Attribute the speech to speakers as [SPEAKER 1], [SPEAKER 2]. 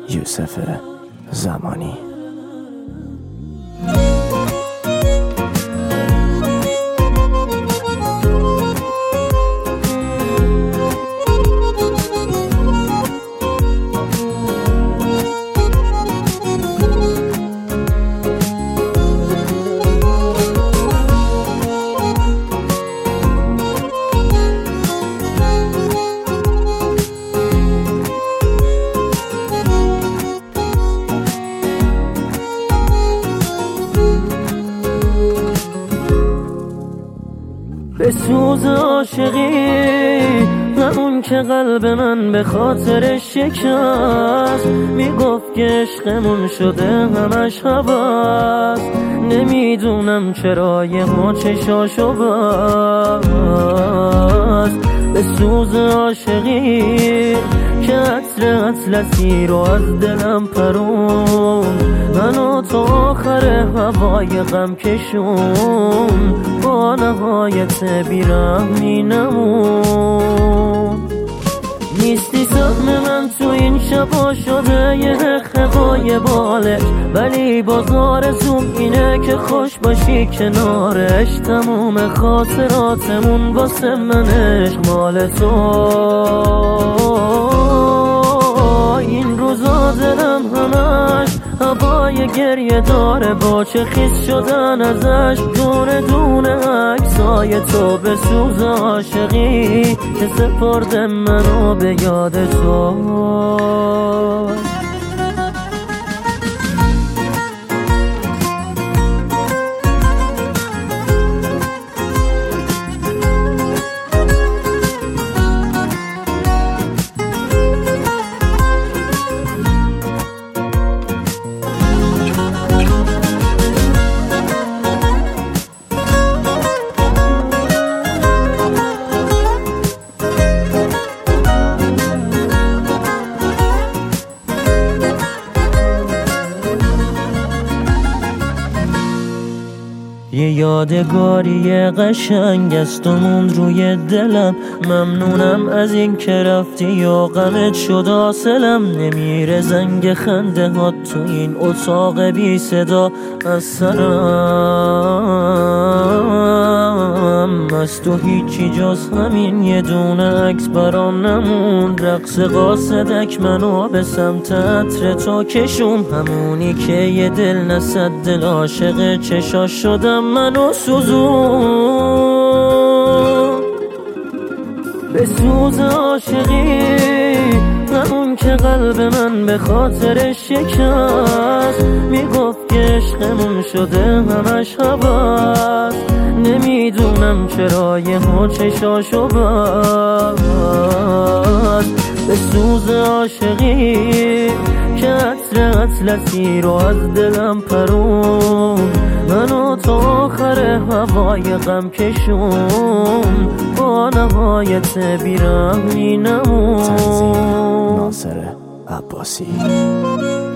[SPEAKER 1] یوسف زمانی.
[SPEAKER 2] به سوز عاشقی همون که قلب من به خاطر شکست، میگفت که عشقمون شده همش هوس. نمیدونم چرا یهو چشاشو بست. به سوز عاشقی که عطر اطلسی رو از دلم پرون، منو تا آخر هوای غم کشون، با نهایت بیرحمی نمون. نیستی سهم من تو این شبا شده یه خقای باله، ولی باز آرزوم اینه که خوش باشی کنارش. تموم خاطراتمون واسه من عشق مال تو. این روزا دلم همش هوای گریه داره، با چه خیس شدن ازش دونه دونه عکسای تو. به سوز عاشقی که سپرد منو به یاد تو. یه یادگاری قشنگ است و موند روی دلم. ممنونم از این که رفتی و غمت شد حاصلم. نمیره زنگ خنده ها تو این اتاق بی صدا از سرم. از تو هیچی جز همین یه دونه عکس برام نموند. رقص قاصدک منو به سمت عطر تو کشون، همونی که یه دل نصد دل عاشق چشاش شدم منو سوزون. به سوز عاشقی همون که قلب من به خاطر شکست، میگفت که عشقمون شده همش هوس. نمیدونم چرا یهو چشاشو بست. به سوز عاشقی که عطر اطلسی رو از دلم پرون، منو تا آخر هوای غم کشون، با نهایت بیرحمی نمون.
[SPEAKER 1] ناصر عباسی.